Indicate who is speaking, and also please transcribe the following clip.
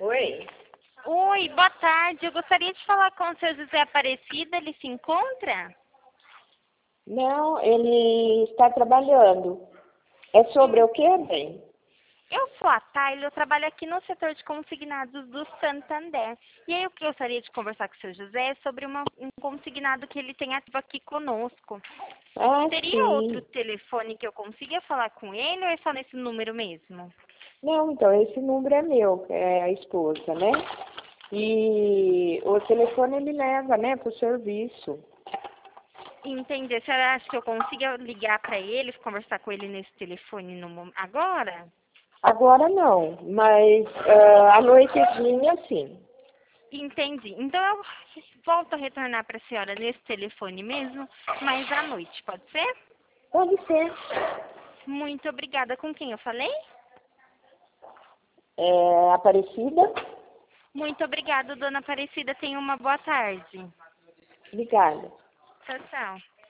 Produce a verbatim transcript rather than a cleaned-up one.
Speaker 1: Oi?
Speaker 2: Oi, boa tarde. Eu gostaria de falar com o seu José Aparecido. Ele se encontra?
Speaker 1: Não, ele está trabalhando. É sobre o quê, bem?
Speaker 2: Eu sou a Tayla, eu trabalho aqui no setor de consignados do Santander. E aí eu gostaria de conversar com o seu José sobre uma- um consignado que ele tem ativo aqui conosco.
Speaker 1: Ah,
Speaker 2: Teria outro
Speaker 1: sim.
Speaker 2: telefone que eu consiga falar com ele ou é só nesse número mesmo?
Speaker 1: Não, então, esse número é meu, que é a esposa, né? E o telefone ele leva, né, para o serviço.
Speaker 2: Entendi. A senhora acha que eu consiga ligar para ele, conversar com ele nesse telefone no, mom- agora?
Speaker 1: Agora não, mas ah, à noitezinha, sim.
Speaker 2: Entendi. Então eu volto a retornar para a senhora nesse telefone mesmo, mas à noite, pode ser?
Speaker 1: Pode ser.
Speaker 2: Muito obrigada. Com quem eu falei?
Speaker 1: É Aparecida?
Speaker 2: Muito obrigada, dona Aparecida. Tenha uma boa tarde.
Speaker 1: Obrigada.
Speaker 2: Tchau, tchau.